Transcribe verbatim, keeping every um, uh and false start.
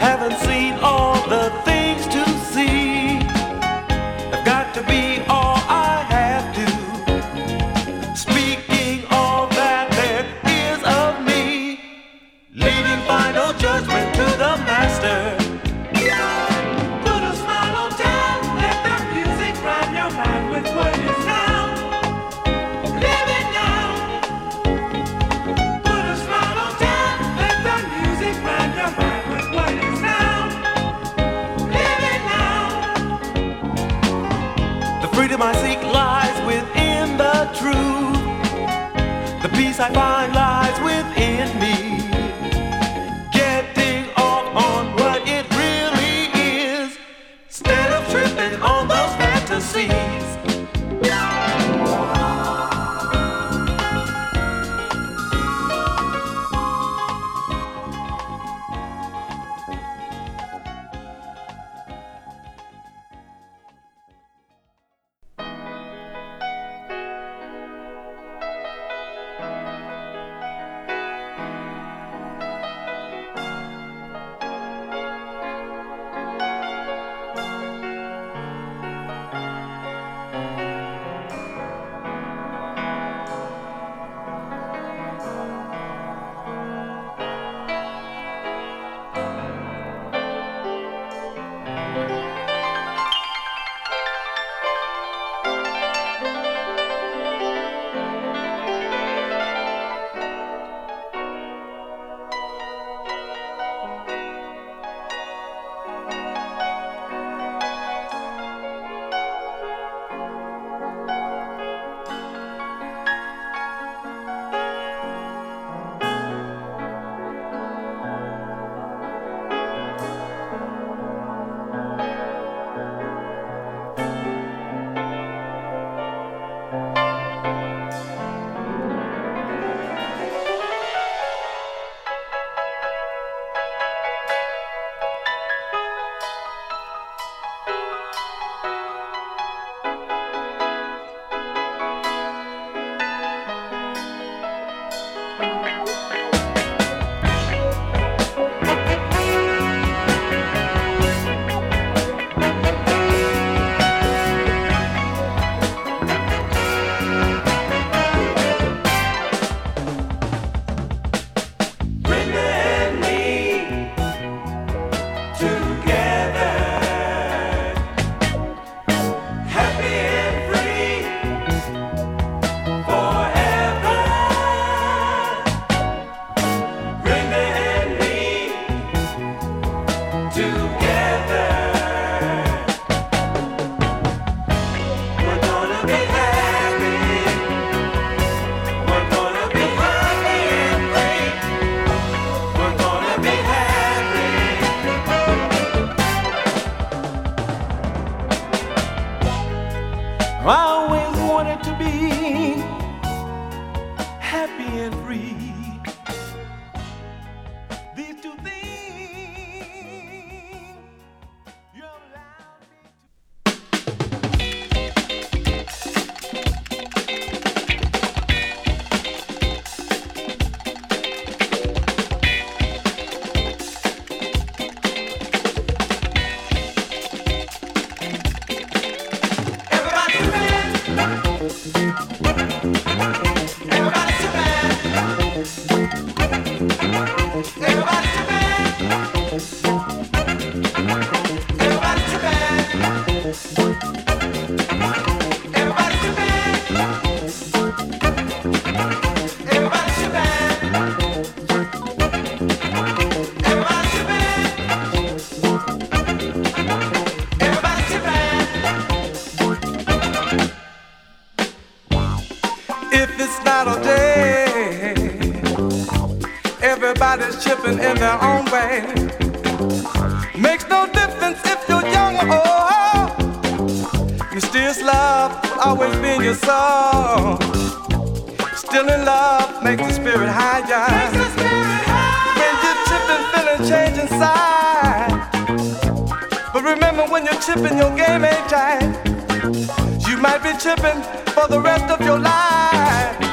haven't seen all the things to see. I've got to be all I have to, speaking all that there is of me, leaving final judgment to the master. Put a smile on town, let the music rhyme your mind with what is now. Live it now. Put a smile on town, let the music rhyme your mind with what is now. Live it now. The freedom I seek lies within the truth. The peace I find lies within me. Getting off on what it really is, instead of tripping on those fantasies. I always wanted to be happy and free. These two things you allowed me everybody's chipping in their own way. Makes no difference if you're young or old. You still love will always be in your soul. Still in love makes the spirit higher. Makes the spirit higher. When you're chipping, feeling change inside. But remember, when you're chipping, your game ain't tight. You might be chipping for the rest of your life.